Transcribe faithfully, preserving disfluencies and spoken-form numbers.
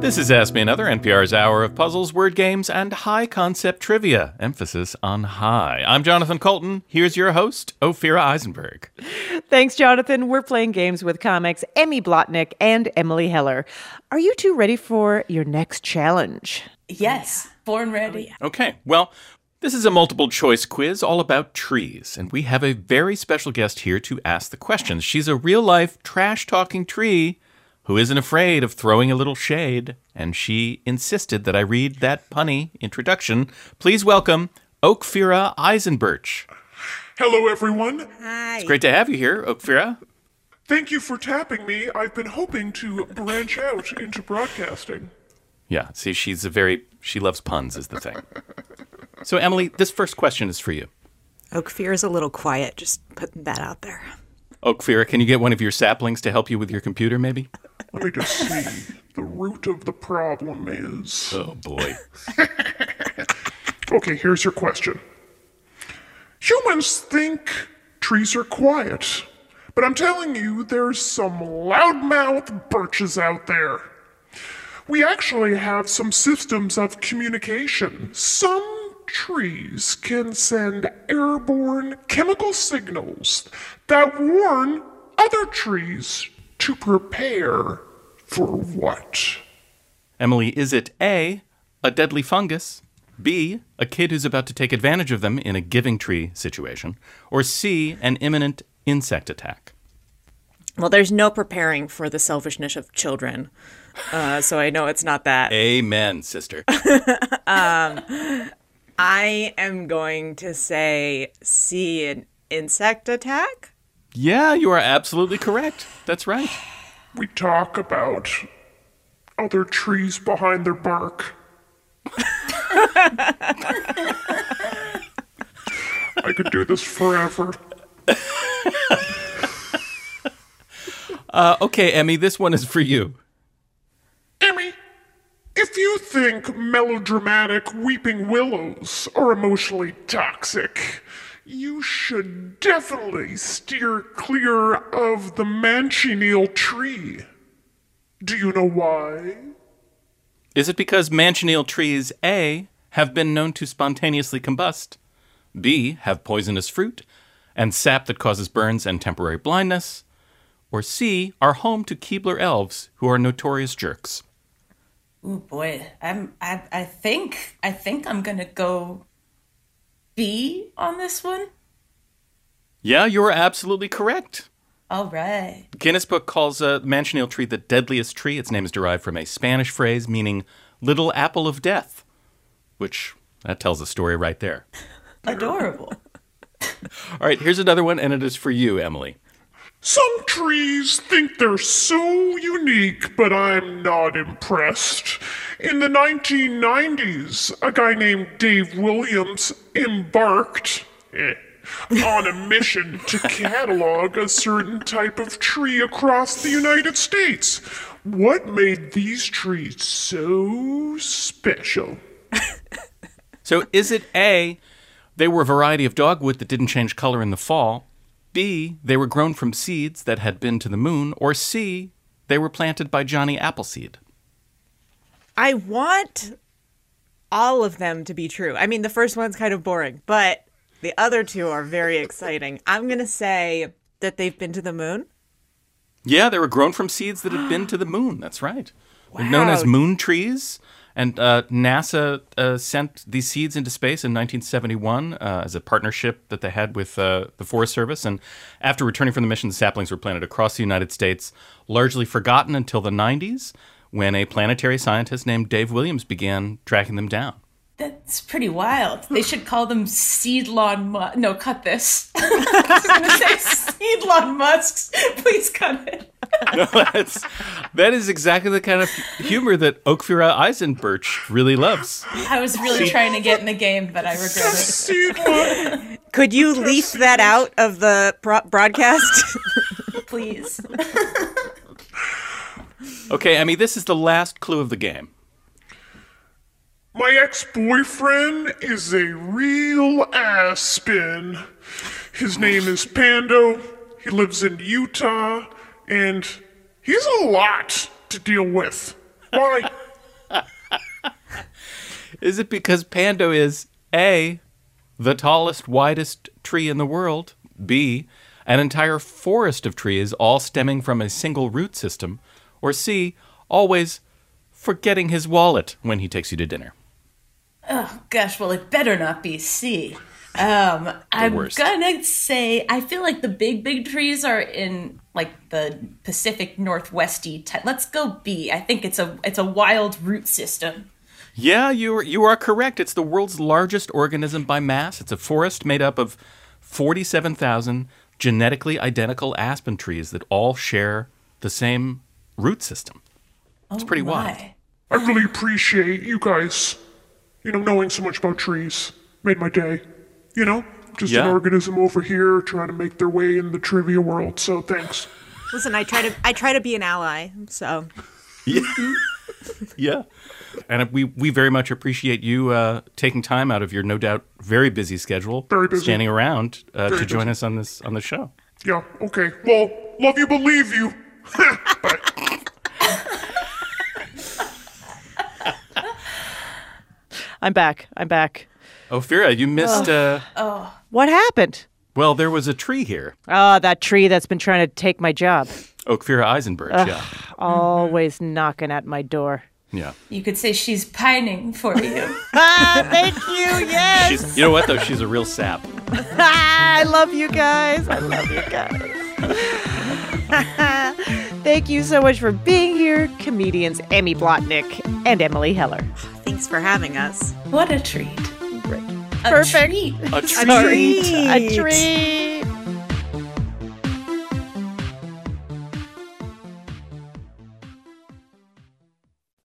This is Ask Me Another, N P R's hour of puzzles, word games, and high-concept trivia. Emphasis on high. I'm Jonathan Colton. Here's your host, Ophira Eisenberg. Thanks, Jonathan. We're playing games with comics Emmy Blotnick and Emily Heller. Are you two ready for your next challenge? Yes, born ready. Okay, well, this is a multiple-choice quiz all about trees, and we have a very special guest here to ask the questions. She's a real-life, trash-talking tree who isn't afraid of throwing a little shade, and she insisted that I read that punny introduction. Please welcome Ophira Eisenberg. Hello, everyone. Hi. It's great to have you here, Ophira. Thank you for tapping me. I've been hoping to branch out into broadcasting. Yeah, see, she's a very, she loves puns is the thing. So, Emily, this first question is for you. Ophira's a little quiet, just putting that out there. Ophira, can you get one of your saplings to help you with your computer, maybe? Let me just see. The root of the problem is... Oh, boy. Okay, here's your question. Humans think trees are quiet, but I'm telling you, there's some loudmouth birches out there. We actually have some systems of communication. Some trees can send airborne chemical signals that warn other trees to prepare for what? Emily, is it A, a deadly fungus, B, a kid who's about to take advantage of them in a giving tree situation, or C, an imminent insect attack? Well, there's no preparing for the selfishness of children, uh, so I know it's not that. Amen, sister. um, I am going to say C, an insect attack? Yeah, you are absolutely correct. That's right. We talk about other trees behind their bark. I could do this forever. uh, okay, Emmy, this one is for you. Emmy, if you think melodramatic weeping willows are emotionally toxic, you should definitely steer clear of the manchineel tree. Do you know why? Is it because manchineel trees, A, have been known to spontaneously combust, B, have poisonous fruit, and sap that causes burns and temporary blindness, or C, are home to Keebler elves who are notorious jerks? Oh boy, I'm. I. I think. I think I'm gonna go B on this one. Yeah, you're absolutely correct. All right. Guinness Book calls a uh, manchineel tree the deadliest tree. Its name is derived from a Spanish phrase meaning little apple of death, which that tells a story right there. Adorable. All right, here's another one, and it is for you, Emily. Some trees think they're so unique, but I'm not impressed. In the nineteen nineties, a guy named Dave Williams embarked eh, on a mission to catalog a certain type of tree across the United States. What made these trees so special? So is it A, they were a variety of dogwood that didn't change color in the fall, B, they were grown from seeds that had been to the moon, or C, they were planted by Johnny Appleseed? I want all of them to be true. I mean, the first one's kind of boring, but the other two are very exciting. I'm going to say that they've been to the moon. Yeah, they were grown from seeds that had been to the moon. That's right. Wow. They're known as moon trees. And uh, NASA uh, sent these seeds into space in nineteen seventy-one uh, as a partnership that they had with uh, the Forest Service. And after returning from the mission, the saplings were planted across the United States, largely forgotten until the nineties, when a planetary scientist named Dave Williams began tracking them down. That's pretty wild. They should call them seedlawn mu- No, cut this. I was going to say seedlawn musks. Please cut it. No, that's, that is exactly the kind of humor that Ophira Eisenberg really loves. I was really trying to get in the game, but I regret it. Could you leaf that out of the pro- broadcast? Please. Okay, Emmy, this is the last clue of the game. My ex-boyfriend is a real ass-spin. His name is Pando. He lives in Utah, and he's a lot to deal with. Why? Is it because Pando is A, the tallest, widest tree in the world, B, an entire forest of trees all stemming from a single root system, or C, always forgetting his wallet when he takes you to dinner? Oh, gosh, well, it better not be C. Um, I'm worst. gonna say, I feel like the big, big trees are in, like, the Pacific Northwesty type. Let's go B. I think it's a it's a wild root system. Yeah, you are, you are correct. It's the world's largest organism by mass. It's a forest made up of forty-seven thousand genetically identical aspen trees that all share the same root system. It's pretty My. wild. I really appreciate you guys, you know, knowing so much about trees. Made my day. You know, just Yeah. an organism over here trying to make their way in the trivia world, so thanks. Listen, I try to I try to be an ally, so Yeah. And we, we very much appreciate you uh, taking time out of your no doubt very busy schedule, Very busy. standing around uh, to Very join busy. us on this on the show. Yeah, okay. Well, love you, believe you. Bye. I'm back. I'm back. Ophira, you missed. Uh, What happened? well, there was a tree here. Ah, that tree that's been trying to take my job. Ophira Eisenberg. Yeah. Always knocking at my door. Yeah. You could say she's pining for you. Ah, thank you. Yes. She's, you know what, though? She's a real sap. Ah, I love you guys. I love you guys. Thank you so much for being here, comedians Emmy Blotnick and Emily Heller. thanks for having us. What a treat. Great. A Perfect. treat. A A tree. treat. A treat.